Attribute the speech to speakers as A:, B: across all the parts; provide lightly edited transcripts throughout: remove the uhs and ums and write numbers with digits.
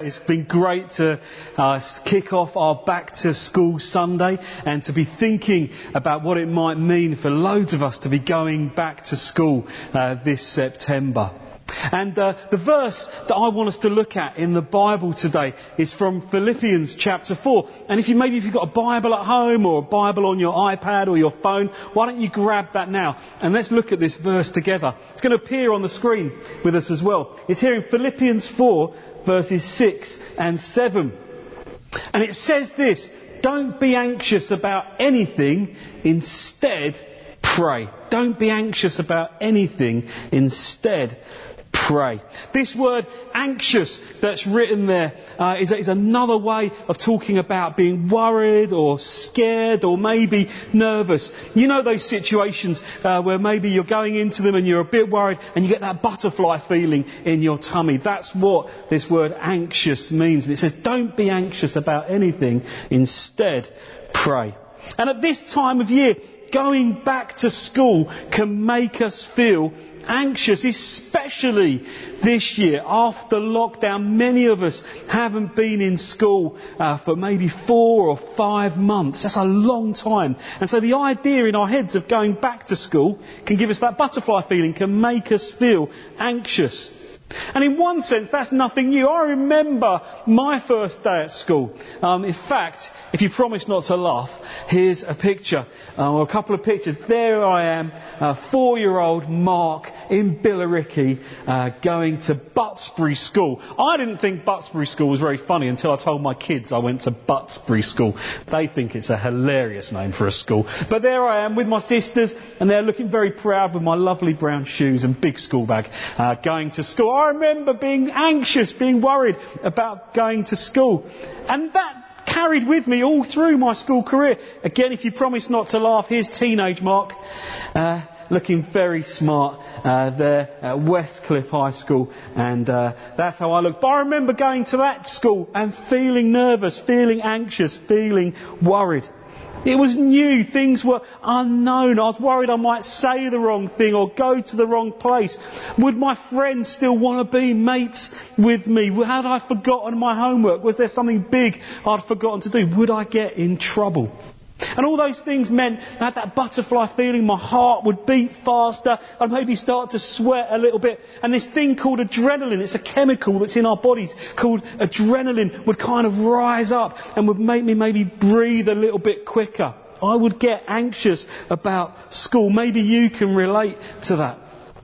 A: It's been great to kick off our Back to School Sunday and to be thinking about what it might mean for loads of us to be going back to school this September. And the verse that I want us to look at in the Bible today is from Philippians chapter 4. And if you've got a Bible at home or a Bible on your iPad or your phone, why don't you grab that now and let's look at this verse together. It's going to appear on the screen with us as well. It's here in Philippians 4 verses 6 and 7. And it says this: don't be anxious about anything, instead pray. Don't be anxious about anything, instead pray. This word anxious that's written there is another way of talking about being worried or scared or maybe nervous. You know those situations where maybe you're going into them and you're a bit worried and you get that butterfly feeling in your tummy. That's what this word anxious means. And it says don't be anxious about anything, instead pray. And at this time of year, going back to school can make us feel anxious, especially this year after lockdown. Many of us haven't been in school for maybe 4 or 5 months. That's a long time. And so the idea in our heads of going back to school can give us that butterfly feeling, can make us feel anxious. And in one sense, that's nothing new. I remember my first day at school. In fact, if you promise not to laugh, here's a picture, or a couple of pictures. There I am, 4-year-old Mark in Billericay, going to Butsbury School. I didn't think Butsbury School was very funny until I told my kids I went to Butsbury School. They think it's a hilarious name for a school. But there I am with my sisters, and they're looking very proud with my lovely brown shoes and big school bag, going to school. I remember being anxious, being worried about going to school. And that carried with me all through my school career. Again, if you promise not to laugh, here's teenage Mark, looking very smart there at Westcliff High School. And that's how I looked. But I remember going to that school and feeling nervous, feeling anxious, feeling worried. It was new. Things were unknown. I was worried I might say the wrong thing or go to the wrong place. Would my friends still want to be mates with me? Had I forgotten my homework? Was there something big I'd forgotten to do? Would I get in trouble? And all those things meant I had that butterfly feeling. My heart would beat faster. I'd maybe start to sweat a little bit. And this thing called adrenaline, it's a chemical that's in our bodies called adrenaline, would kind of rise up and would make me maybe breathe a little bit quicker. I would get anxious about school. Maybe you can relate to that.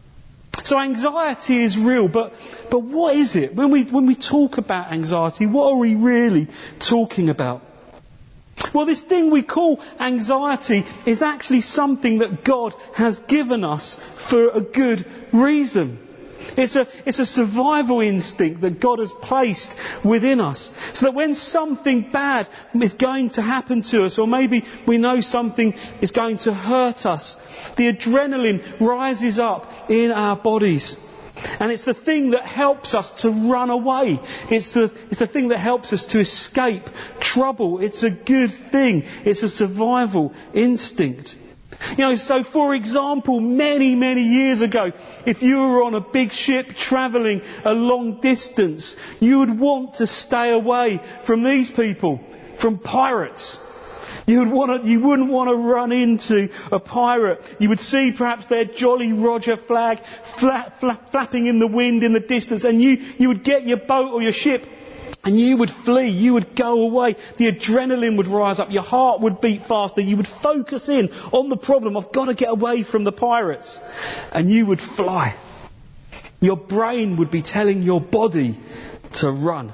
A: So anxiety is real, but what is it? When we talk about anxiety, what are we really talking about? Well, this thing we call anxiety is actually something that God has given us for a good reason. It's a survival instinct that God has placed within us, so that when something bad is going to happen to us, or maybe we know something is going to hurt us, the adrenaline rises up in our bodies. And it's the thing that helps us to run away. It's the thing that helps us to escape trouble. It's a good thing. It's a survival instinct. So for example, many, many years ago, if you were on a big ship travelling a long distance, you would want to stay away from these people, from pirates. You wouldn't want to run into a pirate. You would see perhaps their Jolly Roger flag flapping in the wind in the distance, and you would get your boat or your ship and you would flee. You would go away. The adrenaline would rise up. Your heart would beat faster. You would focus in on the problem. I've got to get away from the pirates. And you would fly. Your brain would be telling your body to run,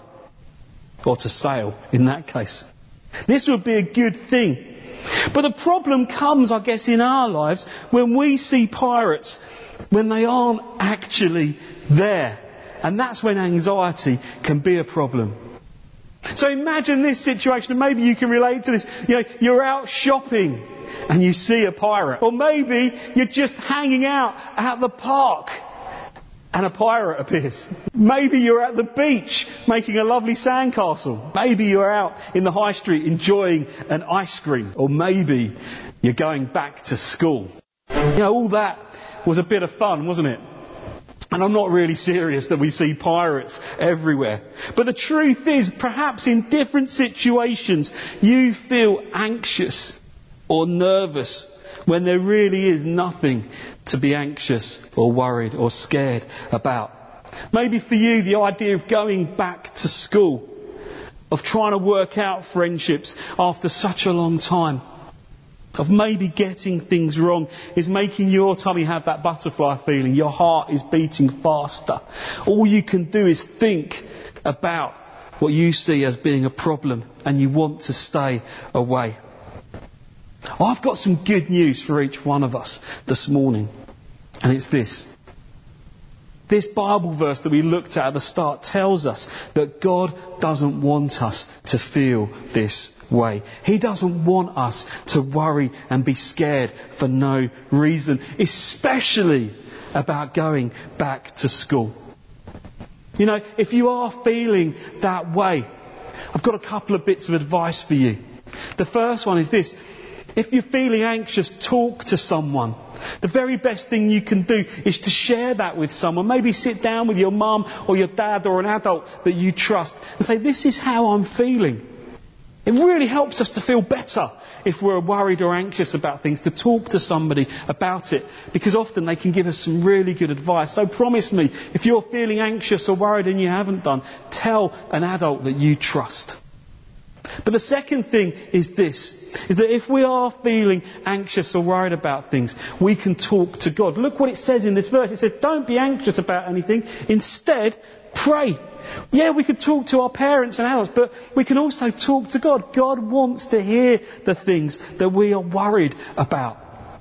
A: or to sail in that case. This would be a good thing. But the problem comes, I guess, in our lives when we see pirates when they aren't actually there. And that's when anxiety can be a problem. So imagine this situation, and maybe you can relate to this. You're out shopping and you see a pirate. Or maybe you're just hanging out at the park and a pirate appears. Maybe you're at the beach making a lovely sandcastle. Maybe you're out in the high street enjoying an ice cream. Or maybe you're going back to school. All that was a bit of fun, wasn't it? And I'm not really serious that we see pirates everywhere. But the truth is, perhaps in different situations, you feel anxious or nervous when there really is nothing to be anxious or worried or scared about. Maybe for you, the idea of going back to school, of trying to work out friendships after such a long time, of maybe getting things wrong, is making your tummy have that butterfly feeling. Your heart is beating faster. All you can do is think about what you see as being a problem, and you want to stay away. I've got some good news for each one of us this morning, and it's this. This Bible verse that we looked at the start tells us that God doesn't want us to feel this way. He doesn't want us to worry and be scared for no reason, especially about going back to school. You know, if you are feeling that way, I've got a couple of bits of advice for you. The first one is this. If you're feeling anxious, talk to someone. The very best thing you can do is to share that with someone. Maybe sit down with your mum or your dad or an adult that you trust and say, this is how I'm feeling. It really helps us to feel better if we're worried or anxious about things, to talk to somebody about it, because often they can give us some really good advice. So promise me, if you're feeling anxious or worried and you haven't done, tell an adult that you trust. But the second thing is this, is that if we are feeling anxious or worried about things, we can talk to God. Look what it says in this verse. It says, don't be anxious about anything. Instead, pray. Yeah, we could talk to our parents and adults, but we can also talk to God. God wants to hear the things that we are worried about.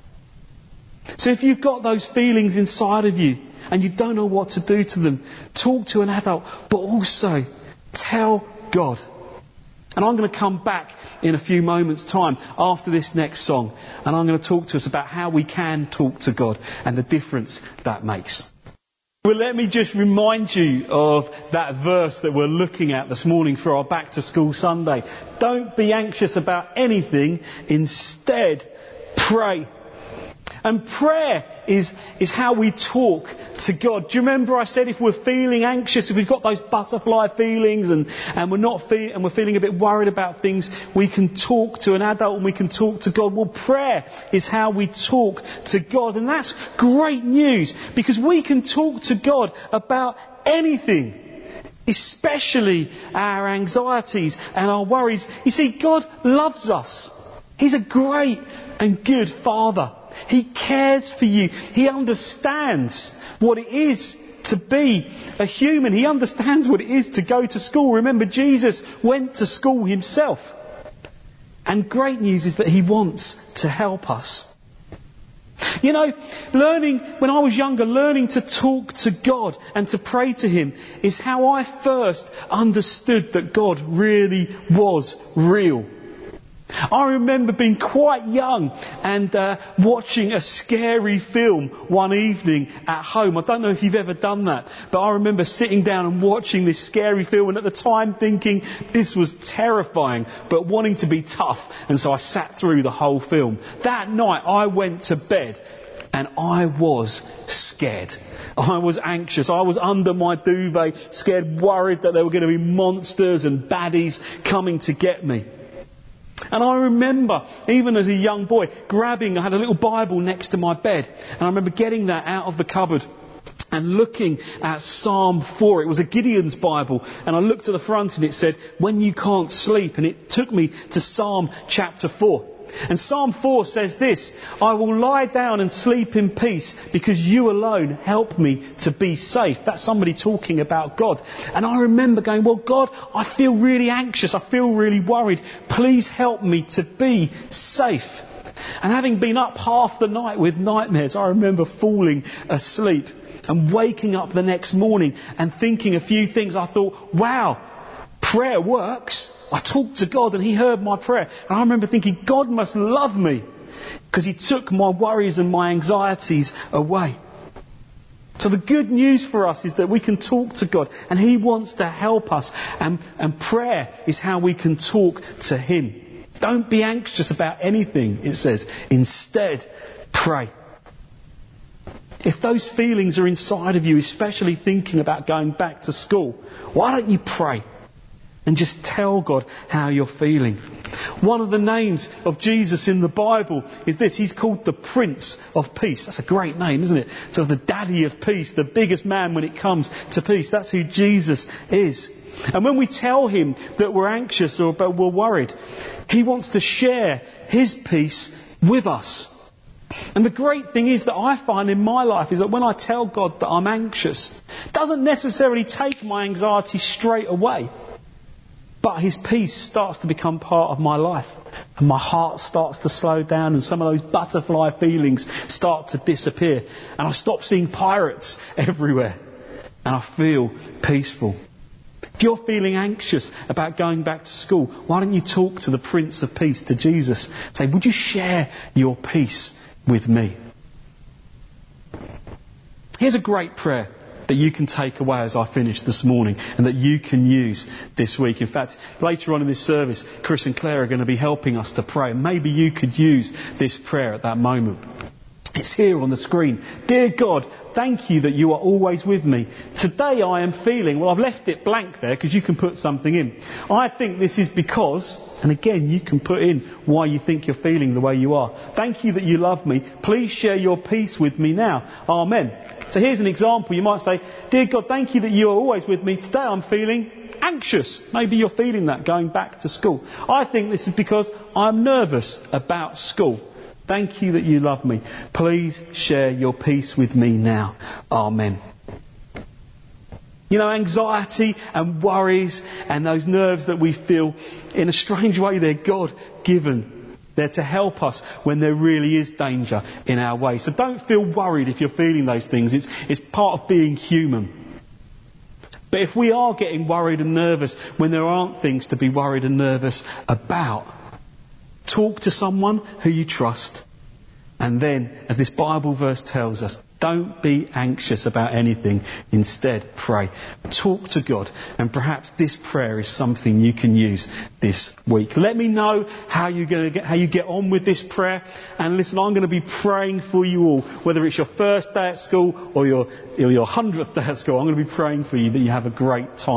A: So if you've got those feelings inside of you and you don't know what to do to them, talk to an adult, but also tell God. And I'm going to come back in a few moments' time after this next song, and I'm going to talk to us about how we can talk to God and the difference that makes. Well, let me just remind you of that verse that we're looking at this morning for our Back to School Sunday. Don't be anxious about anything. Instead, pray. And prayer is how we talk to God. Do you remember I said if we're feeling anxious, if we've got those butterfly feelings and we're feeling a bit worried about things, we can talk to an adult and we can talk to God. Well, prayer is how we talk to God. And that's great news, because we can talk to God about anything, especially our anxieties and our worries. You see, God loves us. He's a great and good Father. He cares for you. He understands what it is to be a human. He understands what it is to go to school. Remember, Jesus went to school himself. And great news is that he wants to help us. You know, when I was younger, learning to talk to God and to pray to him is how I first understood that God really was real. I remember being quite young and watching a scary film one evening at home. I don't know if you've ever done that, but I remember sitting down and watching this scary film, and at the time thinking this was terrifying, but wanting to be tough, and so I sat through the whole film. That night I went to bed and I was scared. I was anxious. I was under my duvet, scared, worried that there were going to be monsters and baddies coming to get me. And I remember, even as a young boy, I had a little Bible next to my bed, and I remember getting that out of the cupboard and looking at Psalm 4. It was a Gideon's Bible, and I looked at the front and it said, when you can't sleep, and it took me to Psalm chapter 4. And Psalm 4 says this, I will lie down and sleep in peace because you alone help me to be safe. That's somebody talking about God. And I remember going, well, God, I feel really anxious. I feel really worried. Please help me to be safe. And having been up half the night with nightmares, I remember falling asleep and waking up the next morning and thinking a few things. I thought, wow, prayer works. I talked to God and he heard my prayer. And I remember thinking, God must love me because he took my worries and my anxieties away. So the good news for us is that we can talk to God and he wants to help us. And prayer is how we can talk to him. Don't be anxious about anything, it says. Instead, pray. If those feelings are inside of you, especially thinking about going back to school, why don't you pray and just tell God how you're feeling? One of the names of Jesus in the Bible is this. He's called the Prince of Peace. That's a great name, isn't it? So the Daddy of Peace, the biggest man when it comes to peace. That's who Jesus is. And when we tell him that we're anxious or that we're worried, he wants to share his peace with us. And the great thing is that I find in my life is that when I tell God that I'm anxious, it doesn't necessarily take my anxiety straight away. But his peace starts to become part of my life. And my heart starts to slow down and some of those butterfly feelings start to disappear. And I stop seeing pirates everywhere. And I feel peaceful. If you're feeling anxious about going back to school, why don't you talk to the Prince of Peace, to Jesus? Say, would you share your peace with me? Here's a great prayer that you can take away as I finish this morning and that you can use this week. In fact, later on in this service, Chris and Claire are going to be helping us to pray. Maybe you could use this prayer at that moment. It's here on the screen. Dear God, thank you that you are always with me. Today I am feeling, well, I've left it blank there because you can put something in. I think this is because, and again, you can put in why you think you're feeling the way you are. Thank you that you love me. Please share your peace with me now. Amen. So here's an example. You might say, Dear God, thank you that you are always with me. Today I'm feeling anxious. Maybe you're feeling that going back to school. I think this is because I'm nervous about school. Thank you that you love me. Please share your peace with me now. Amen. You know, anxiety and worries and those nerves that we feel, in a strange way, they're God-given. They're to help us when there really is danger in our way. So don't feel worried if you're feeling those things. It's part of being human. But if we are getting worried and nervous when there aren't things to be worried and nervous about, talk to someone who you trust. And then, as this Bible verse tells us, don't be anxious about anything. Instead, pray. Talk to God. And perhaps this prayer is something you can use this week. Let me know how you get on with this prayer. And listen, I'm going to be praying for you all. Whether it's your first day at school or your 100th day at school, I'm going to be praying for you that you have a great time.